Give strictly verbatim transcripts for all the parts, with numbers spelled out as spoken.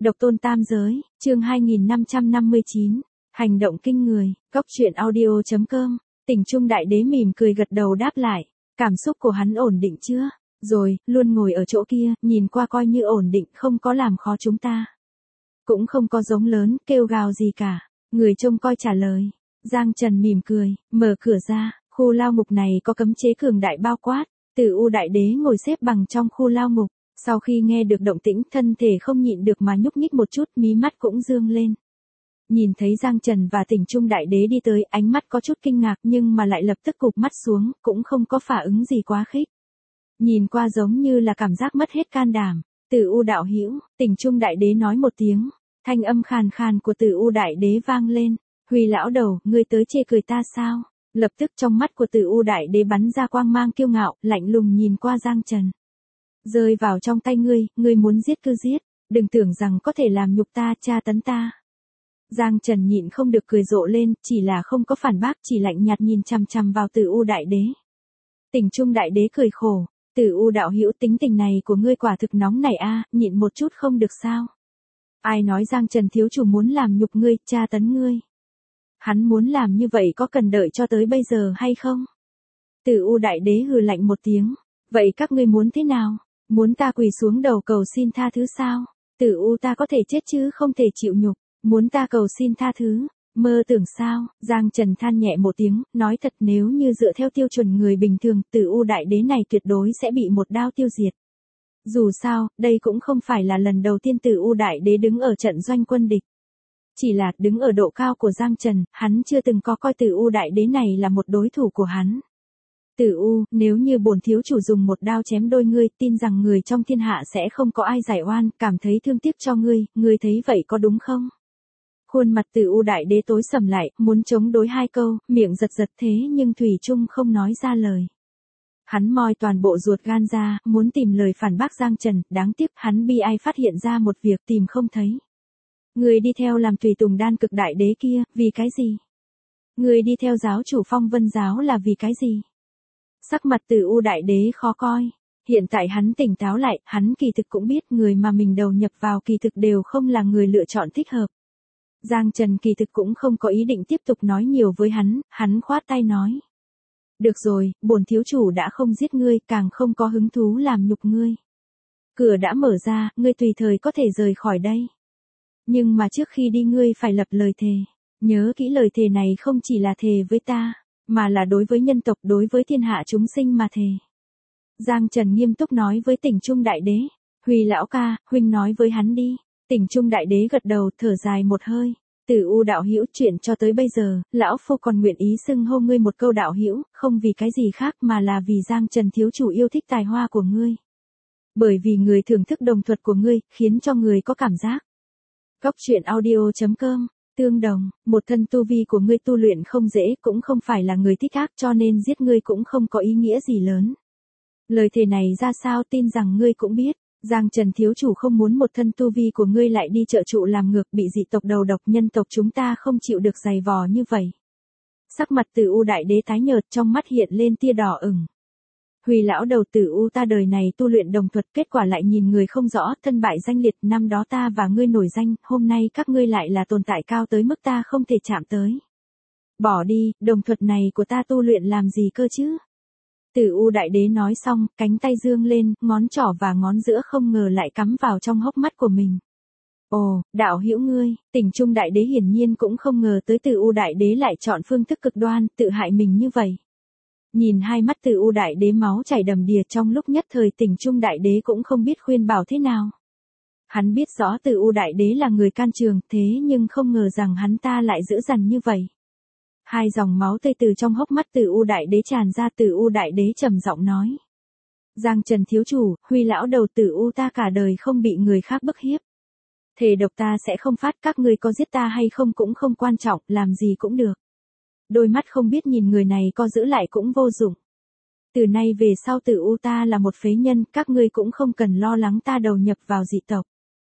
Độc tôn tam giới, chương hai nghìn năm trăm năm mươi chín, hành động kinh người, góc truyện audio chấm com, Tỉnh Trung Đại Đế mỉm cười gật đầu đáp lại, cảm xúc của hắn ổn định chưa? Rồi, luôn ngồi ở chỗ kia, nhìn qua coi như ổn định, không có làm khó chúng ta. Cũng không có giống lớn, kêu gào gì cả, người trông coi trả lời. Giang Trần mỉm cười, mở cửa ra, khu lao ngục này có cấm chế cường đại bao quát, Tử U Đại Đế ngồi xếp bằng trong khu lao ngục. Sau khi nghe được động tĩnh, thân thể không nhịn được mà nhúc nhích một chút, mí mắt cũng dương lên. Nhìn thấy Giang Trần và Tỉnh Trung Đại Đế đi tới, ánh mắt có chút kinh ngạc nhưng mà lại lập tức cụp mắt xuống, cũng không có phản ứng gì quá khích. Nhìn qua giống như là cảm giác mất hết can đảm. Tử U đạo hữu, Tỉnh Trung Đại Đế nói một tiếng, thanh âm khàn khàn của Tử U Đại Đế vang lên, Huy lão đầu, ngươi tới chê cười ta sao? Lập tức trong mắt của Tử U Đại Đế bắn ra quang mang kiêu ngạo, lạnh lùng nhìn qua Giang Trần. Rơi vào trong tay ngươi, ngươi muốn giết cứ giết, đừng tưởng rằng có thể làm nhục ta, tra tấn ta. Giang Trần nhịn không được cười rộ lên, chỉ là không có phản bác, chỉ lạnh nhạt nhìn chằm chằm vào Tử U Đại Đế. Tỉnh Trung Đại Đế cười khổ, Tử U đạo hữu, tính tình này của ngươi quả thực nóng nảy a, nhịn một chút không được sao? Ai nói Giang Trần thiếu chủ muốn làm nhục ngươi, tra tấn ngươi? Hắn muốn làm như vậy có cần đợi cho tới bây giờ hay không? Tử U Đại Đế hừ lạnh một tiếng, vậy các ngươi muốn thế nào? Muốn ta quỳ xuống đầu cầu xin tha thứ sao? Tử U ta có thể chết chứ không thể chịu nhục, muốn ta cầu xin tha thứ, mơ tưởng sao? Giang Trần than nhẹ một tiếng, nói thật, nếu như dựa theo tiêu chuẩn người bình thường, Tử U Đại Đế này tuyệt đối sẽ bị một đao tiêu diệt. Dù sao, đây cũng không phải là lần đầu tiên Tử U Đại Đế đứng ở trận doanh quân địch. Chỉ là đứng ở độ cao của Giang Trần, hắn chưa từng có coi Tử U Đại Đế này là một đối thủ của hắn. Tử U, nếu như bổn thiếu chủ dùng một đao chém đôi ngươi, tin rằng người trong thiên hạ sẽ không có ai giải oan, cảm thấy thương tiếc cho ngươi, ngươi thấy vậy có đúng không? Khuôn mặt Tử U Đại Đế tối sầm lại, muốn chống đối hai câu, miệng giật giật thế nhưng thủy chung không nói ra lời. Hắn moi toàn bộ ruột gan ra, muốn tìm lời phản bác Giang Trần, đáng tiếc hắn bi ai phát hiện ra một việc tìm không thấy. Người đi theo làm tùy tùng Đan Cực Đại Đế kia, vì cái gì? Người đi theo giáo chủ Phong Vân giáo là vì cái gì? Sắc mặt Tử U Đại Đế khó coi. Hiện tại hắn tỉnh táo lại, hắn kỳ thực cũng biết người mà mình đầu nhập vào kỳ thực đều không là người lựa chọn thích hợp. Giang Trần kỳ thực cũng không có ý định tiếp tục nói nhiều với hắn, hắn khoát tay nói. Được rồi, bổn thiếu chủ đã không giết ngươi, càng không có hứng thú làm nhục ngươi. Cửa đã mở ra, ngươi tùy thời có thể rời khỏi đây. Nhưng mà trước khi đi ngươi phải lập lời thề. Nhớ kỹ lời thề này không chỉ là thề với ta, mà là đối với nhân tộc, đối với thiên hạ chúng sinh mà thề. Giang Trần nghiêm túc nói với Tỉnh Trung Đại Đế. Huy lão ca, huynh nói với hắn đi. Tỉnh Trung Đại Đế gật đầu, thở dài một hơi. Tử U đạo hữu, chuyện cho tới bây giờ, lão phu còn nguyện ý xưng hô ngươi một câu đạo hữu, không vì cái gì khác mà là vì Giang Trần thiếu chủ yêu thích tài hoa của ngươi. Bởi vì người thưởng thức đồng thuật của ngươi, khiến cho người có cảm giác. Góc truyện audio chấm com, tương đồng, một thân tu vi của ngươi tu luyện không dễ, cũng không phải là người thích ác, cho nên giết ngươi cũng không có ý nghĩa gì lớn. Lời thề này ra sao tin rằng ngươi cũng biết. Giang Trần thiếu chủ không muốn một thân tu vi của ngươi lại đi trợ trụ làm ngược, bị dị tộc đầu độc, nhân tộc chúng ta không chịu được giày vò như vậy. Sắc mặt Tử U Đại Đế tái nhợt, trong mắt hiện lên tia đỏ ửng. Huy lão đầu, Tử U ta đời này tu luyện đồng thuật, kết quả lại nhìn người không rõ, thân bại danh liệt, năm đó ta và ngươi nổi danh, hôm nay các ngươi lại là tồn tại cao tới mức ta không thể chạm tới. Bỏ đi, đồng thuật này của ta tu luyện làm gì cơ chứ? Tử U Đại Đế nói xong, cánh tay dương lên, ngón trỏ và ngón giữa không ngờ lại cắm vào trong hốc mắt của mình. Ồ, đạo hữu ngươi, Tỉnh Trung Đại Đế hiển nhiên cũng không ngờ tới Tử U Đại Đế lại chọn phương thức cực đoan, tự hại mình như vậy. Nhìn hai mắt Tử U Đại Đế máu chảy đầm đìa, trong lúc nhất thời Tỉnh Trung Đại Đế cũng không biết khuyên bảo thế nào. Hắn biết rõ Tử U Đại Đế là người can trường, thế nhưng không ngờ rằng hắn ta lại dữ dằn như vậy. Hai dòng máu tươi từ trong hốc mắt Tử U Đại Đế tràn ra. Tử U Đại Đế trầm giọng nói. Giang Trần thiếu chủ, Huy lão đầu, Tử U ta cả đời không bị người khác bức hiếp. Thề độc ta sẽ không phát, các ngươi có giết ta hay không cũng không quan trọng, làm gì cũng được. Đôi mắt không biết nhìn người này có giữ lại cũng vô dụng. Từ nay về sau Tử U ta là một phế nhân, các ngươi cũng không cần lo lắng ta đầu nhập vào dị tộc.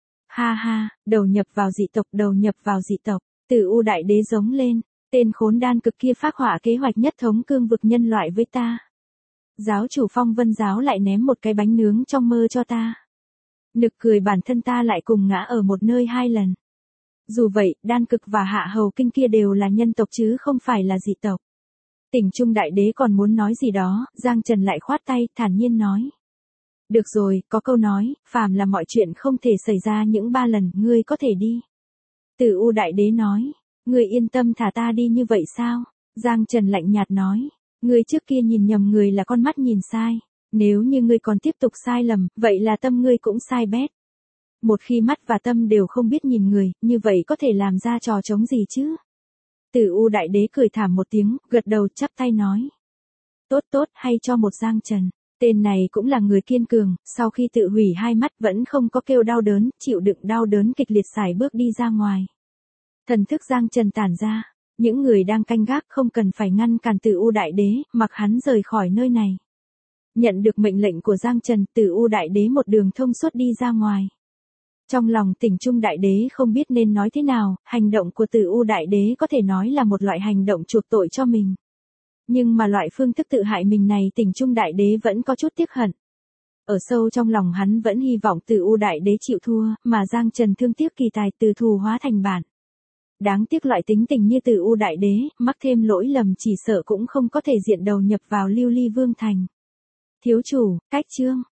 Ha ha, đầu nhập vào dị tộc, đầu nhập vào dị tộc, Tử U Đại Đế giống lên. Tên khốn Đan Cực kia phác họa kế hoạch nhất thống cương vực nhân loại với ta. Giáo chủ Phong Vân giáo lại ném một cái bánh nướng trong mơ cho ta. Nực cười bản thân ta lại cùng ngã ở một nơi hai lần. Dù vậy, đan cực và hạ hầu kinh kia đều là nhân tộc chứ không phải là dị tộc. Tỉnh Trung Đại Đế còn muốn nói gì đó, Giang Trần lại khoát tay, thản nhiên nói. Được rồi, có câu nói, phàm là mọi chuyện không thể xảy ra những ba lần, ngươi có thể đi. Tử U Đại Đế nói, ngươi yên tâm thả ta đi như vậy sao? Giang Trần lạnh nhạt nói, ngươi trước kia nhìn nhầm người là con mắt nhìn sai. Nếu như ngươi còn tiếp tục sai lầm, vậy là tâm ngươi cũng sai bét. Một khi mắt và tâm đều không biết nhìn người, như vậy có thể làm ra trò trống gì chứ? Tử U Đại Đế cười thảm một tiếng, gật đầu chắp tay nói. Tốt tốt, hay cho một Giang Trần. Tên này cũng là người kiên cường, sau khi tự hủy hai mắt vẫn không có kêu đau đớn, chịu đựng đau đớn kịch liệt xài bước đi ra ngoài. Thần thức Giang Trần tản ra, những người đang canh gác không cần phải ngăn cản Tử U Đại Đế, mặc hắn rời khỏi nơi này. Nhận được mệnh lệnh của Giang Trần, Tử U Đại Đế một đường thông suốt đi ra ngoài. Trong lòng Tỉnh Trung Đại Đế không biết nên nói thế nào, hành động của Tử U Đại Đế có thể nói là một loại hành động chuộc tội cho mình. Nhưng mà loại phương thức tự hại mình này Tỉnh Trung Đại Đế vẫn có chút tiếc hận. Ở sâu trong lòng hắn vẫn hy vọng Tử U Đại Đế chịu thua, mà Giang Trần thương tiếc kỳ tài từ thù hóa thành bản. Đáng tiếc loại tính tình như Tử U Đại Đế, mắc thêm lỗi lầm chỉ sợ cũng không có thể diện đầu nhập vào Lưu Ly Vương Thành. Thiếu chủ, cách chương.